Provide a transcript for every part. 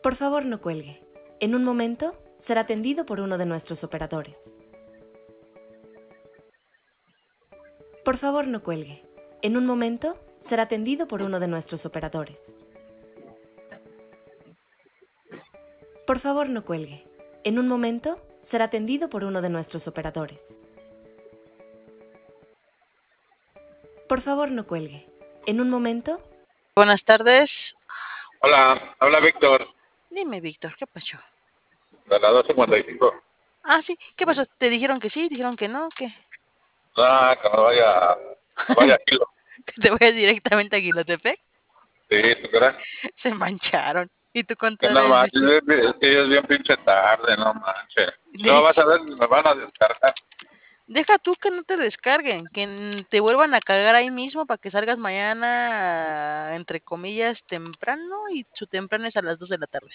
Por favor, no cuelgue. En un momento será atendido por uno de nuestros operadores. Por favor, no cuelgue. En un momento será atendido por uno de nuestros operadores. Por favor, no cuelgue. En un momento será atendido por uno de nuestros operadores. Por favor, no cuelgue. En un momento. Buenas tardes. Hola, habla Víctor, Dime, Víctor, ¿qué pasó? de la 255. Ah, sí, ¿qué pasó? ¿Te dijeron que sí? ¿Dijeron que no? ¿Qué? Ah, que me vaya a Kilo. ¿Que te vayas directamente a Guilotepec? Sí, ¿tú crees? Se mancharon. ¿Y tú cuánto Que no habías manches, visto? es que es bien pinche tarde, no manches. De No, vas hecho, a ver, me van a descargar. deja tú que no te descarguen, que te vuelvan a cargar ahí mismo para que salgas mañana, entre comillas, temprano, y su temprano es a las 2 de la tarde.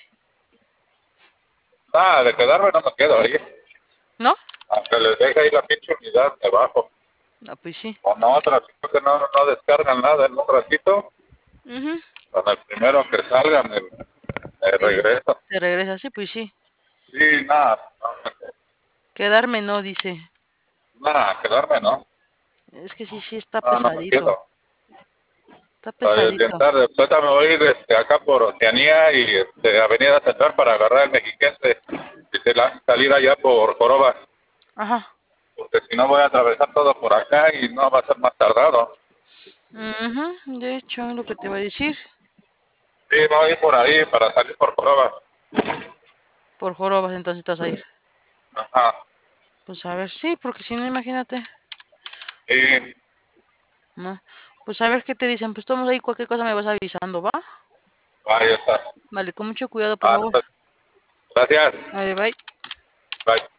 Ah, de quedarme no me quedo ahí. ¿No? Aunque les deje ahí la pinche unidad debajo. No, pues sí. O no, ratito que no descargan nada en un ratito. Ujú. Con el primero que salga me regreso. Te regresas, sí, pues sí. Sí, nada, Quedarme no, dice. nada, quedarme no. Es que sí, sí, está No me pesadito. quedo. Está Bien pesadito. tarde. Ahorita me voy a ir acá por Oceanía y Avenida Central para agarrar el Mexiquense y salir allá por Joroba. Ajá. Porque si no voy a atravesar todo por acá y no va a ser más tardado. Ujú, de hecho, lo que te voy a decir. Sí, me voy a ir por ahí para salir por Joroba. Por jorobas, entonces estás a ir. Ajá. Pues a ver, sí, porque si no, imagínate. Y No. Pues a ver qué te dicen. Pues estamos ahí, cualquier cosa me vas avisando, ¿va? ahí está. Vale, con mucho cuidado, por Ah, favor. gracias. Vale, bye. Bye.